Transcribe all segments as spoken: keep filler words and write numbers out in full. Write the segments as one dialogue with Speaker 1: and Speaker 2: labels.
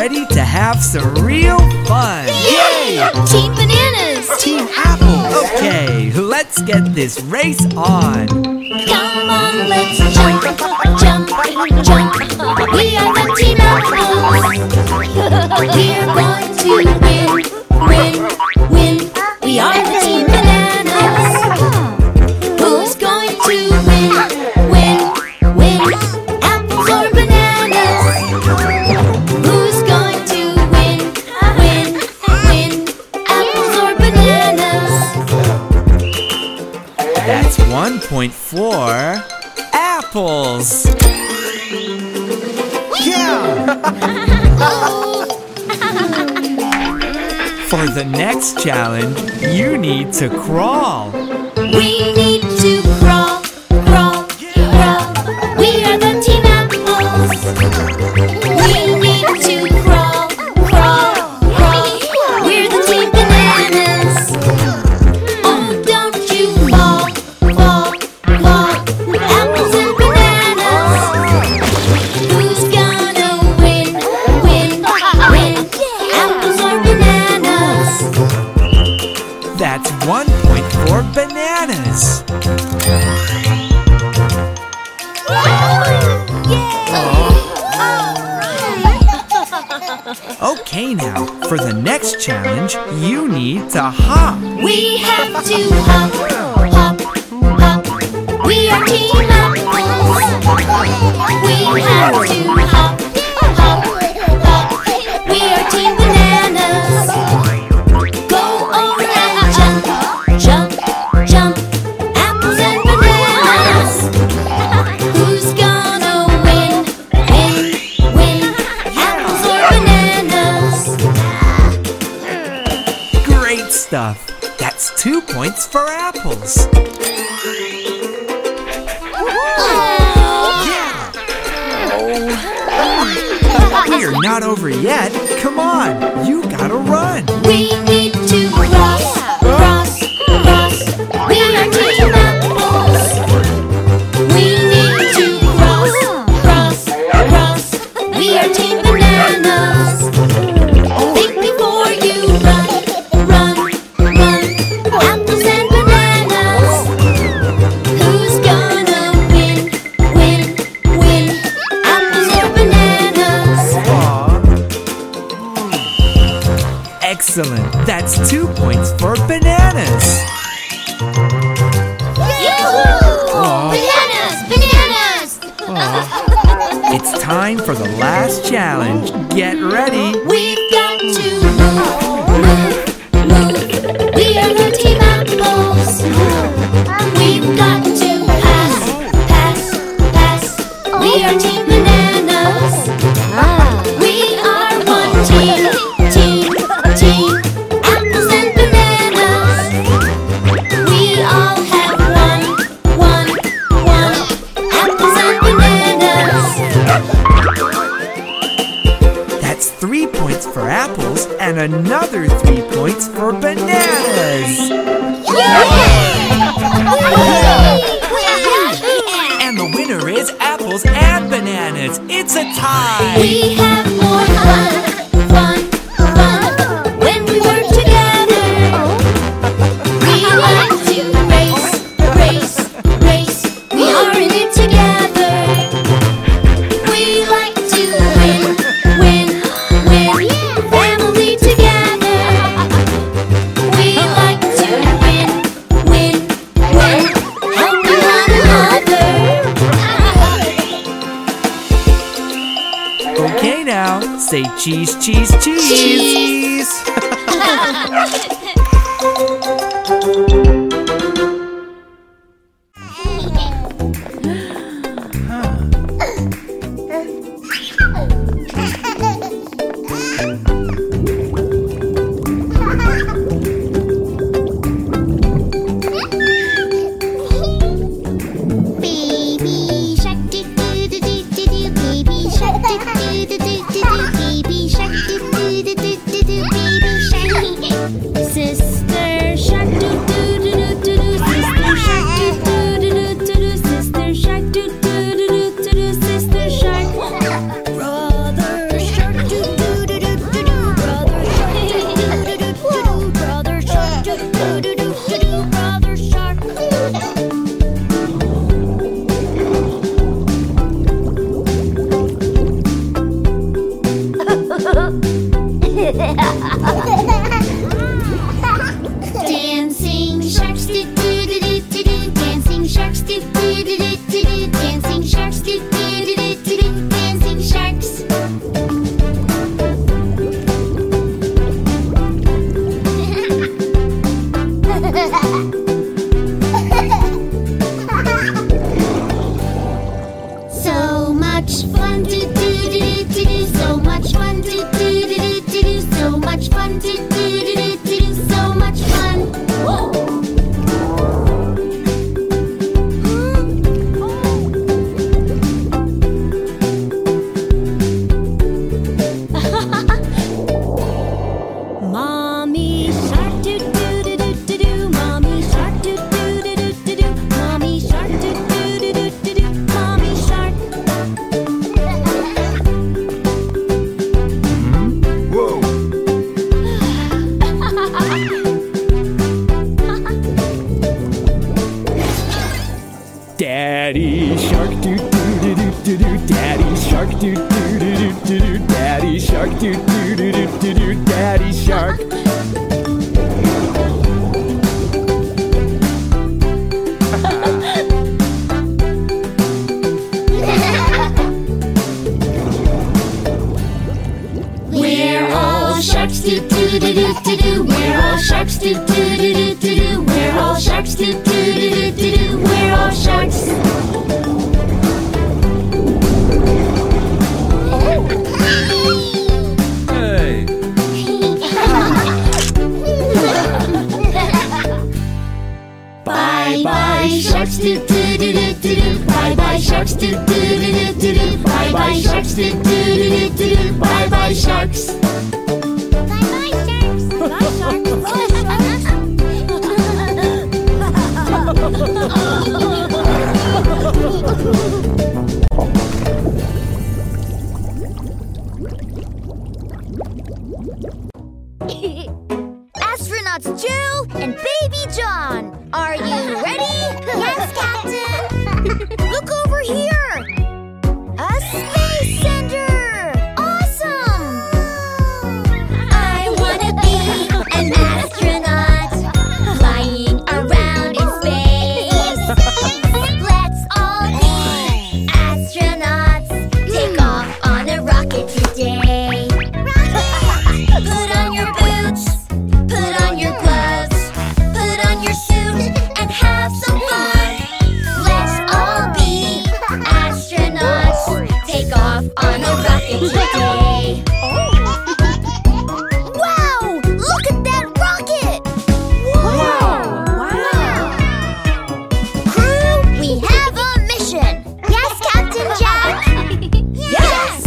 Speaker 1: ready to have some real fun.
Speaker 2: Yay! Team Bananas!
Speaker 1: Team Apple! Okay, let's get this race on.
Speaker 2: Come on, let's jump, jump, jump. We are the Team Apples. We're going to win, win, win. We are the Team Bananas. Who's going to win, win, win? Apples or bananas? Who's going to win, win, win? Apples or bananas?
Speaker 1: That's one point for apples. Yeah! For the next challenge, you need to crawl.
Speaker 2: We need to crawl, crawl, crawl. We are the Team Apples. We need to crawl, crawl, crawl. We're the Team Bananas. Oh, don't you fall, fall, fall. Apples and bananas. Who's gonna win, win, win? Apples or bananas?
Speaker 1: That's one point for bananas. Okay, now, for the next challenge, you need to hop.
Speaker 2: We have to hop, hop, hop. We are Team Apples. We have to hop, hop, hop. We are Team Bananas. Go on and jump, jump, jump. Apples and bananas. Who's gonna win, win, win? Apples or bananas?
Speaker 1: Great stuff. That's two points for apples. We're not over yet. Come on, you gotta run.
Speaker 2: We need to cross, cross, cross. We are Team Apples. We need to cross, cross, cross. We are Team Bananas. Think before you run, run, run. Apples and bananas. Who's gonna win, win, win? Apples or bananas?
Speaker 1: Excellent. That's two points for bananas.
Speaker 2: Yoo-hoo! Bananas! Bananas!
Speaker 1: It's time for the last challenge. Get ready.
Speaker 2: We've got to move, move, move. We are the Team Apples. We've got to pass, pass, pass. We are Team Bananas. We are one team, team, team. Apples and bananas. We all have one, one, one. Apples and bananas.
Speaker 1: That's three points for apples and another three points for bananas. And the winner is apples and bananas. It's a tie.
Speaker 2: We have more fun, fun, fun when we work together. We like to race, race, race. We are in it together. We like to win, win, win. Family together. We like to win, win, win. Helping one another.
Speaker 1: Okay, now say cheese, cheese, cheese.
Speaker 2: Cheese.
Speaker 3: Baby shark do do do do do do. Baby shark do do do do do do. Baby shark do do do do do do.
Speaker 2: do do do do do do. We're all sharks.
Speaker 1: Hey.
Speaker 2: Bye bye sharks, do do do do do do. Bye bye sharks, do do do do do do. Bye bye sharks, do do do do do do. Bye bye sharks.
Speaker 3: Bye bye, sharks. Bye, sharks. Bye,
Speaker 2: Astronauts Jill and Baby John, are you ready?
Speaker 3: Yes, Captain.
Speaker 2: Look over here! A space sender! Awesome! I wanna be an astronaut, flying around in space. Let's all be astronauts, take off on a rocket today. Put on your boots, put on your gloves, put on your suit and have some fun. Let's all be astronauts, take off on a rocket today. Wow! Look at that rocket!
Speaker 1: Wow.
Speaker 2: Crew, we have a mission.
Speaker 3: Yes, Captain Jack.
Speaker 2: Yes!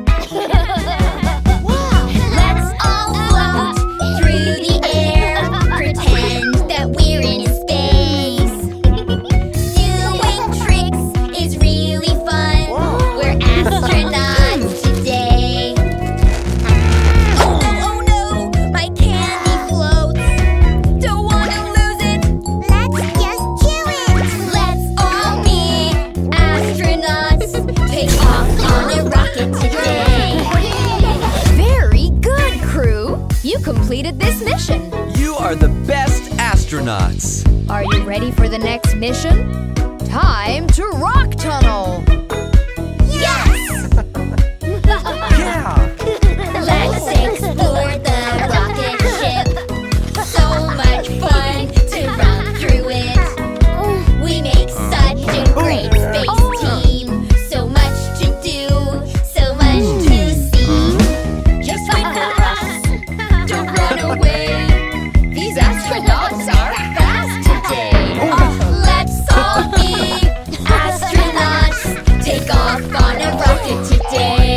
Speaker 2: Let's all float through the air, pretend that we're in space. Doing tricks is really fun. We're astronauts today. Oh no, oh no, my candy floats. Don't wanna lose it.
Speaker 3: Let's just chew it.
Speaker 2: Let's all be astronauts. Take off on a rocket today. Very good, crew. You completed this mission.
Speaker 1: You are the best astronauts.
Speaker 2: Are you ready for the next mission? Time to rock tunnel. Yes!
Speaker 1: Yeah.
Speaker 2: Let's explore the rocket ship. So much fun to run through it. We make such a great space team. So much to do, so much to see. Just wait for us, don't run away. These astronauts are fast today. Let's all be astronauts, take off on a rocket today.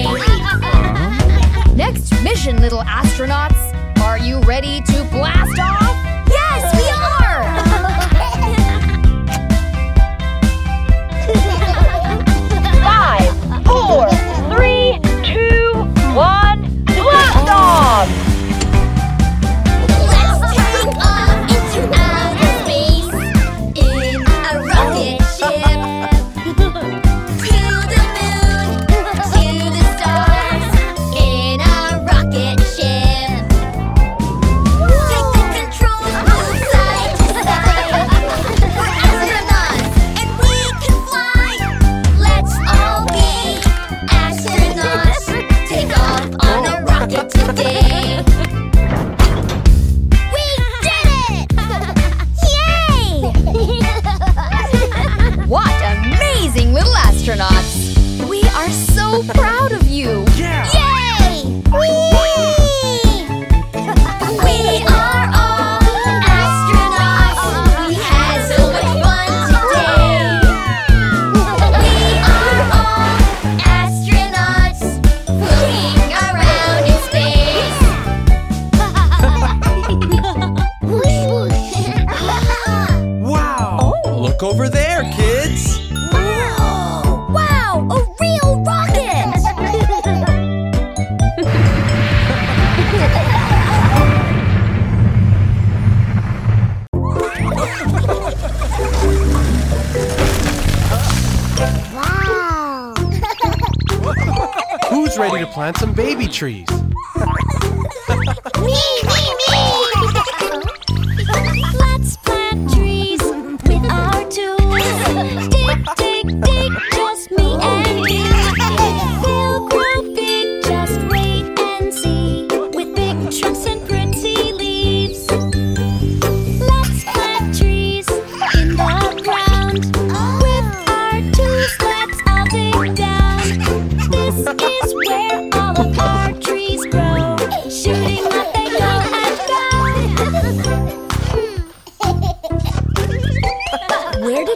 Speaker 2: Next mission, little astronauts. Are you ready to blast off? Yes, we are! Five, four, three, two, one, blast off! Let's take off into outer space in a rocket ship. To the moon, to the stars in a rocket ship. Take the controls, move side to side. We're astronauts and we can fly. Let's all be astronauts. Take off on a rocket today. We did it! Yay! What amazing little astronauts! We are so proud of you!
Speaker 1: Yeah.
Speaker 2: Yay! Whee! We are all astronauts! We had so much fun today! We are all astronauts, floating around in space!
Speaker 1: Wow. Look over there, kids.
Speaker 2: Whoa! Wow! A real rocket!
Speaker 3: Wow.
Speaker 4: Who's ready to plant some baby trees?
Speaker 3: Me, me, me.
Speaker 2: Let's plant trees with our tools. Dig, dig, dig, just me and you. They'll grow big, just wait and see. With big trunks and pretty leaves. Let's plant trees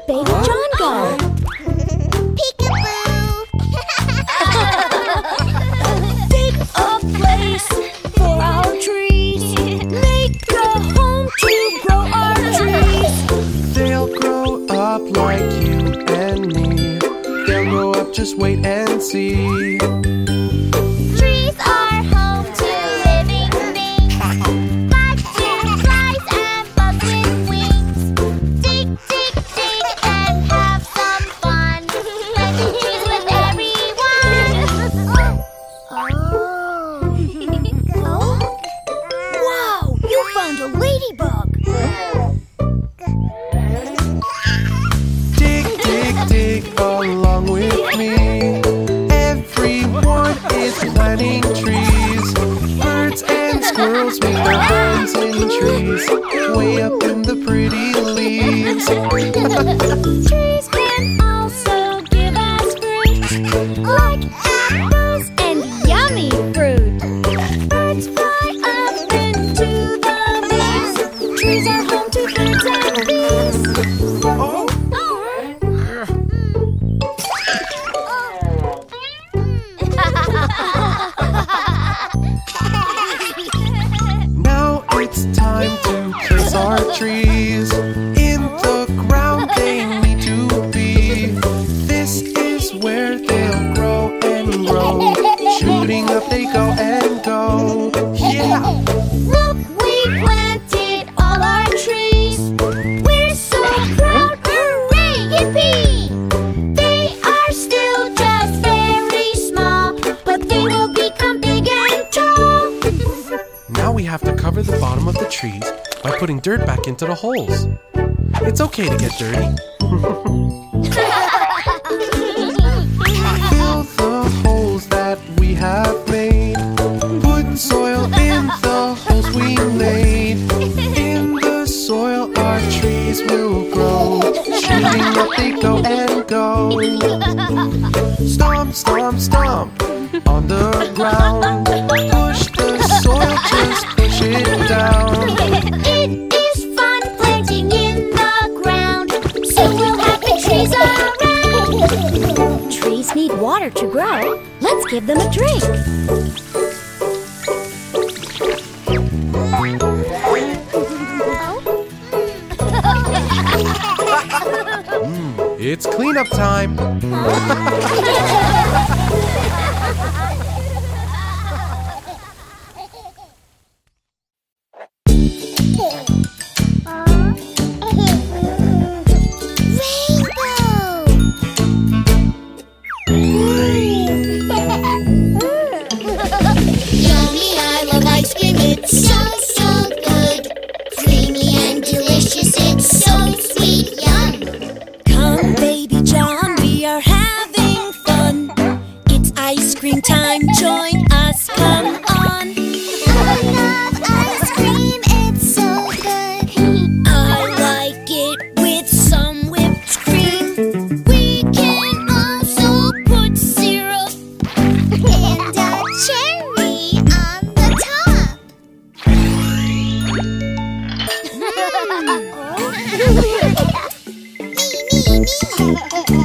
Speaker 2: Baby John go?
Speaker 3: Peekaboo!
Speaker 2: Dig a place for our trees. Make a home to grow our trees.
Speaker 4: They'll grow up like you and me. They'll grow up, just wait and see.
Speaker 3: Trees are home to living things, butterflies and bugs with wings. Dig, dig, dig and have some fun. Planting trees with everyone. Oh.
Speaker 2: Wow, you found a ladybug.
Speaker 4: Dig, dig, dig along with me. Everyone is planting trees. Birds and squirrels make their homes in trees, way up in the pretty leaves.
Speaker 2: Trees can also give us fruit, like apples and yummy fruit. Birds fly up into the leaves. Trees are home to birds and bees.
Speaker 4: Oh, now it's time to place our trees in the ground they need to be. This is where they'll grow and grow. Shooting up they go and go. Yeah!
Speaker 2: Look, we planted all our trees. We're so proud, hooray, yippee! They are still just very small, but they will become big and tall.
Speaker 4: Now we have to cover the bottom of the trees by putting dirt back into the holes. It's okay to get dirty. Fill the holes that we have made. Put soil in the holes we made. In the soil our trees will grow. Shooting up they go and go. Stomp, stomp, stomp on the ground. Push the soil, just push it down.
Speaker 2: It is fun planting in the ground, so we'll have the trees around. Trees need water to grow. Let's give them a drink.
Speaker 4: It's cleanup time.
Speaker 3: Yummy, I love ice cream. It's so, so good. Creamy and delicious. It's so sweet, yum.
Speaker 2: Come, baby John, we are having fun. It's ice cream time, join us, come on.
Speaker 3: I love ice cream. It's so good.
Speaker 2: I like it with some whipped cream.
Speaker 3: We can also put syrup and a cherry on the top. Me, me, me.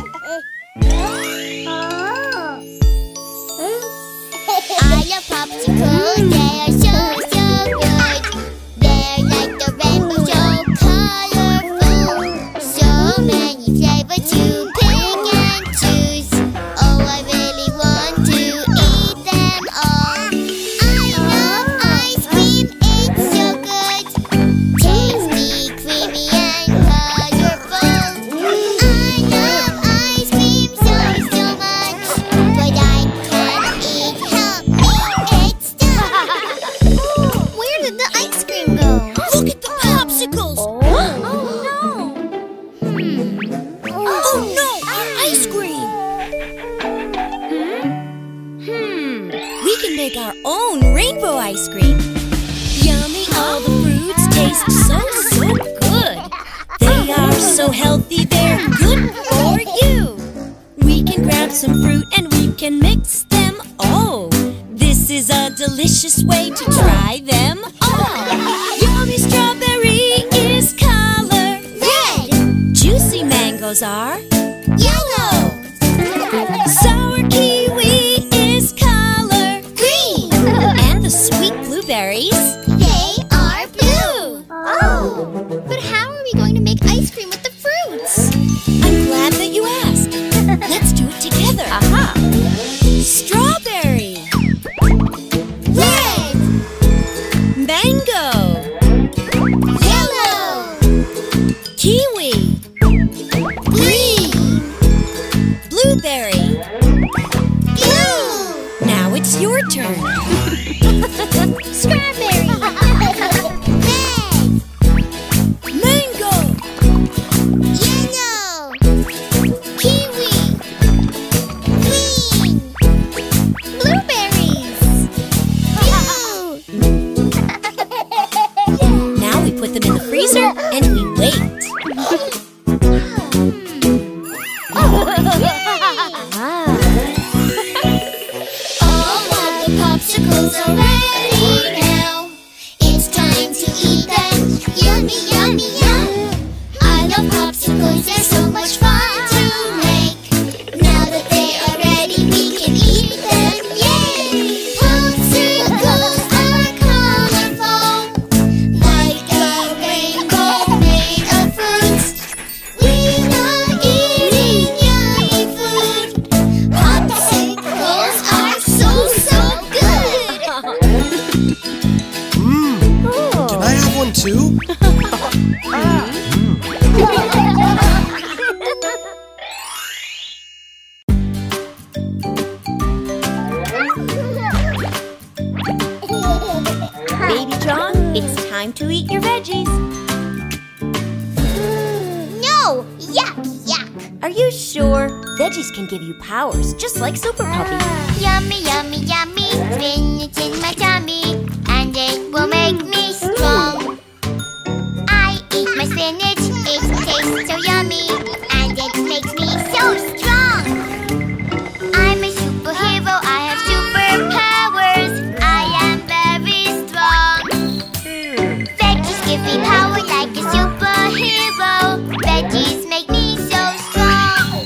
Speaker 3: I love popsicles, they are so, so good. They're like the rainbow, so colorful. So many flavors to pick and choose. Oh, I really want to eat them all. I love ice cream, it's so good. Tasty, creamy and colorful. I love ice cream so, so much. But I can't eat, help me, it's stuck. Where did the ice cream go?
Speaker 2: Look at the popsicles!
Speaker 3: Oh no!
Speaker 2: Oh no, our ice cream! Hmm, we can make our own rainbow ice cream. Yummy, all the fruits taste so, so good. They are so healthy, they're good for you. We can grab some fruit and we can mix them all. This is a delicious way to try them all. Yummy strawberry is color
Speaker 3: Red!
Speaker 2: juicy mango mangoes are
Speaker 3: Yellow.
Speaker 2: sour kiwi is color
Speaker 3: Green.
Speaker 2: and the sweet blueberries.
Speaker 3: They are blue. Oh. But how are we going to make ice cream with the fruits?
Speaker 2: I'm glad that you asked. Let's do it together.
Speaker 5: Aha!
Speaker 2: Strawberry,
Speaker 3: Red.
Speaker 2: mango,
Speaker 3: Yellow.
Speaker 2: kiwi,
Speaker 3: Green.
Speaker 2: blueberry.
Speaker 3: Blue.
Speaker 2: Now it's your turn.
Speaker 3: Strawberry. Red.
Speaker 2: Mango,
Speaker 3: Yellow. Kiwi. Green. Blueberries. Blue.
Speaker 2: now we put them in the freezer and we wait.
Speaker 3: All of the popsicles are ready now. It's time to eat them. Yummy, yummy, yum. I love popsicles, they're so much fun to make. Now that they are ready, we can eat them. Yay! Popsicles are colorful, like a rainbow made of fruits. We love eating yummy food. Popsicles are so, so good.
Speaker 4: Mmm. Can I have one too?
Speaker 5: Baby John, it's time to eat your veggies.
Speaker 3: No! Yuck, yuck!
Speaker 5: Are you sure? Veggies can give you powers, just like Super Puppy.
Speaker 3: Yummy, yummy, yummy. Spinach in my tummy, and it will make me strong. I eat my spinach, it tastes so yummy, and it makes me so strong. I'm a superhero, I have superpowers. I am very strong. Veggies give me power like a superhero. Veggies make me so strong.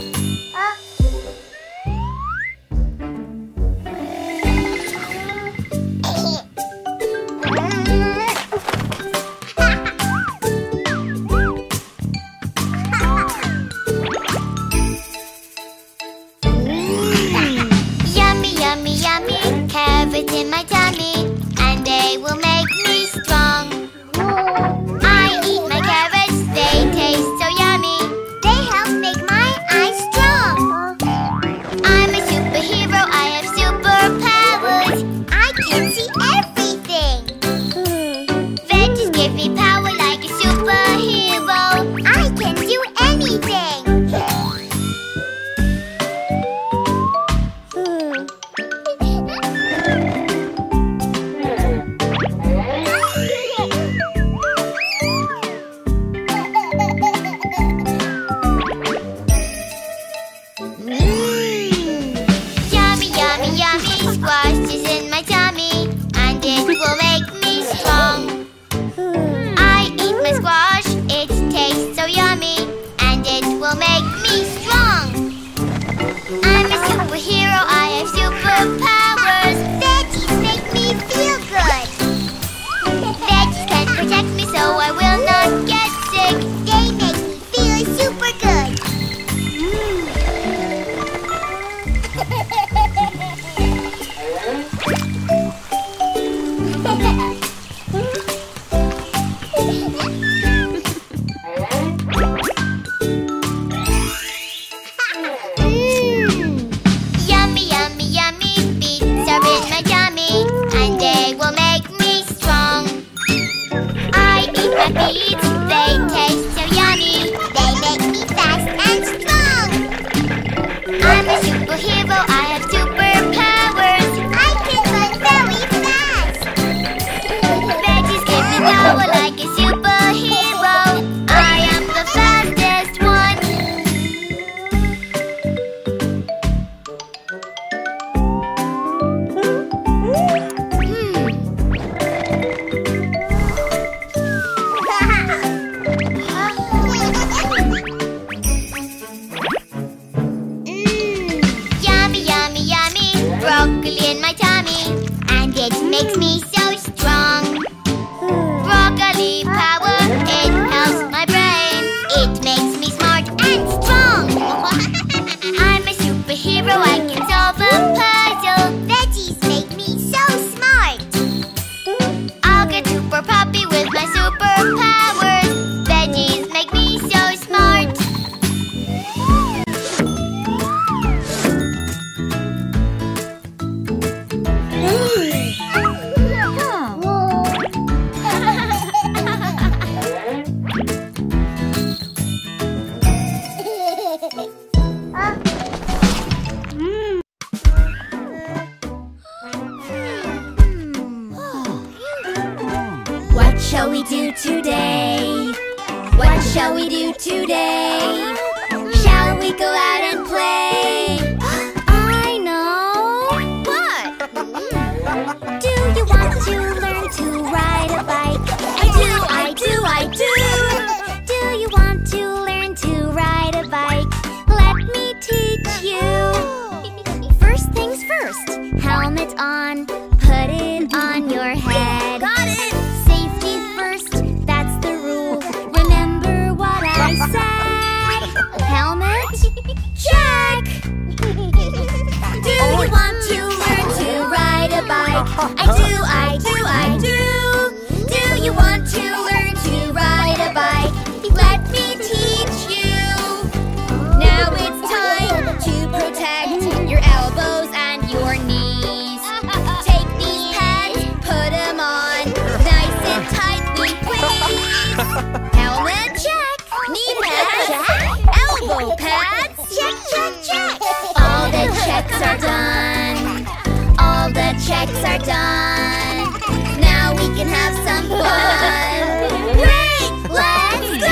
Speaker 2: What shall we do today? Shall we go out and play? I know! What? Do you want to learn to ride a bike? I do, I do, I do! Do you want to learn to ride a bike? Let me teach you! First things first, helmet on, put it on your head. Got it! Safety first, that's the rule. Remember what I said. Helmet? Check! Do you want to learn to ride a bike? I do, I do, I do! Do you want to learn to ride a bike? Let me teach you! Now it's time to protect your elbows and your knees. Take these pads, put them on, nice and tightly, please. Helmet check, knee pads, elbow pads, check, check, check. All the checks are done. All the checks are done. Now we can have some fun. Great, let's go!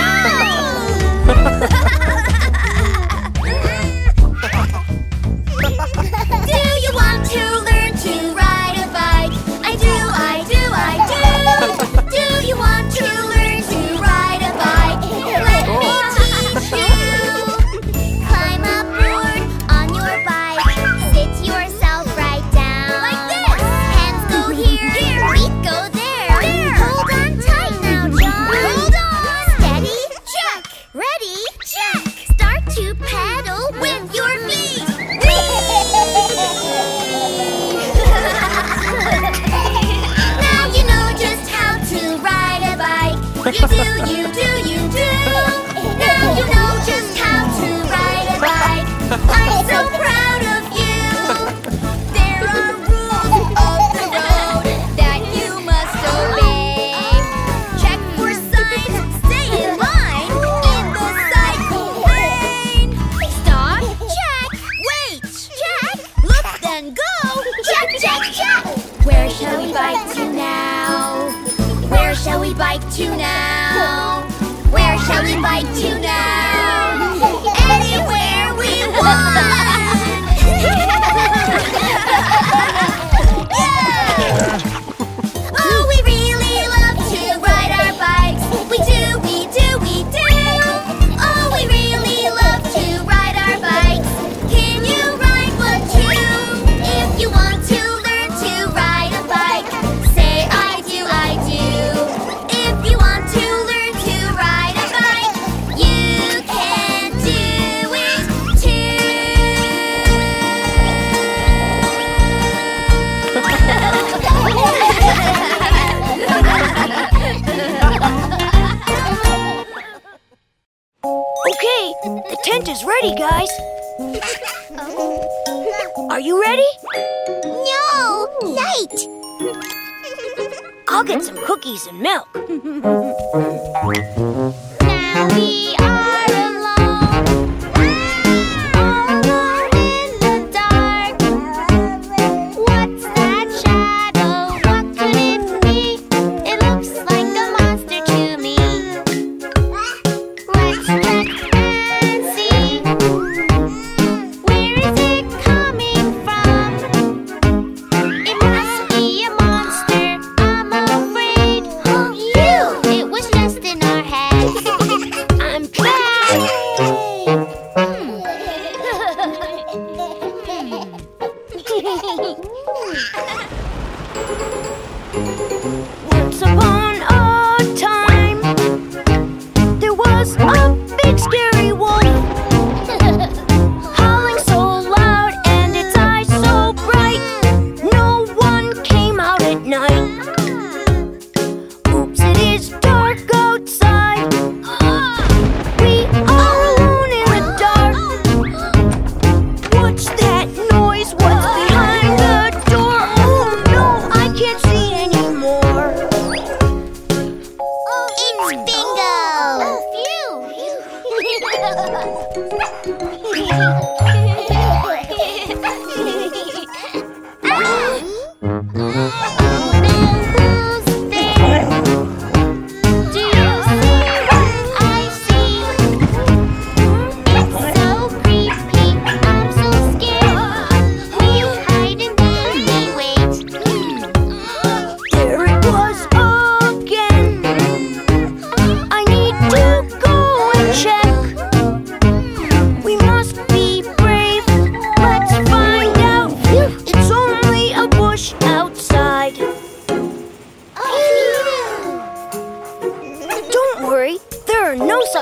Speaker 2: Do you want to learn to ride a bike? I do, I do, I do! Do you want to learn to ride a bike? Let me teach you! Climb aboard on your bike. Sit yourself right down. Like this! Hands go here, here. Feet go there. There! Hold on tight now, John. Hold on! Steady, check. Ready, check. Start to pedal with your feet. Now you know just how to ride a bike. You do, you do, you do. Now you know just how to ride a bike. I'm so proud of you. There are rules of the road that you must obey. Check for signs, stay in line in the cycle lane. Stop, check, wait, check, look then go. Check, check, check. Where shall we bike to now? Where shall we bike to now? Where shall we bike to now? Anywhere we want! Yeah! Oh, we really love to ride our bikes. We do, we do, we do. Oh, we really love to ride our bikes. Can you ride one too? If you want to learn to ride a bike, say I do, I do. If you want to learn to ride a bike, you can do it
Speaker 5: Okay, the tent is ready, guys. Are you ready?
Speaker 2: No! Light!
Speaker 5: I'll get some cookies and milk.
Speaker 2: Now we are alone, all alone in the dark. What's that shadow? What could it be? It looks like a monster to me. Let's check and see. Where is it coming from? It must be a monster, I'm afraid. You! It was just in our heads. I'm back!
Speaker 5: Once upon a time, there was a big scary wolf, howling so loud and its eyes so bright. No one came out at night. Oops, it is dark outside. We are alone in the dark. What's that noise? What's behind the door? Oh no, I can't see anymore.
Speaker 2: It's bingo! Who's there? Do you see what I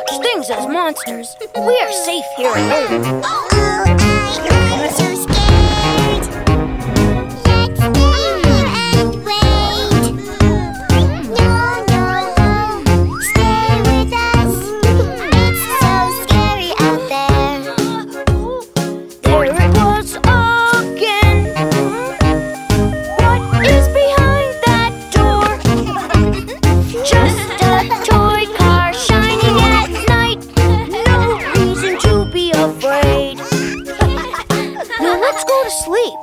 Speaker 5: such things as monsters. We are safe here at home.
Speaker 3: Oh, I'm so scared. Let's stay and wait. No, no, no, stay with us. It's so scary out there.
Speaker 5: There it was again. What is behind that door? Just a toy car shining at night. No reason to be afraid. Now let's go to sleep.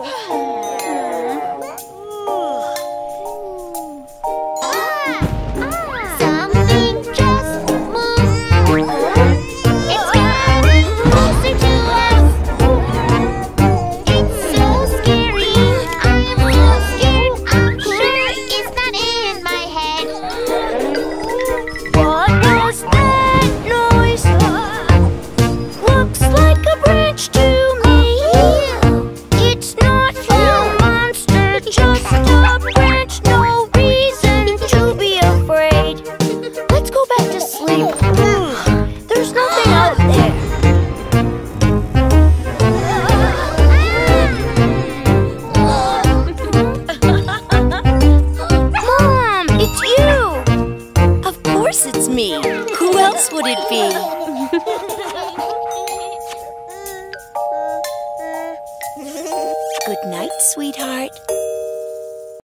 Speaker 3: Something just moved. It's coming closer to us. It's so scary. I'm so scared. I'm sure it's not in my head.
Speaker 5: What was that noise? Looks like a branch to me. It's not a monster, just a branch. No reason to be afraid. Let's go back to sleep. There's nothing out there. Mom, it's you. Of course it's me. Who else would it be? Good night, sweetheart.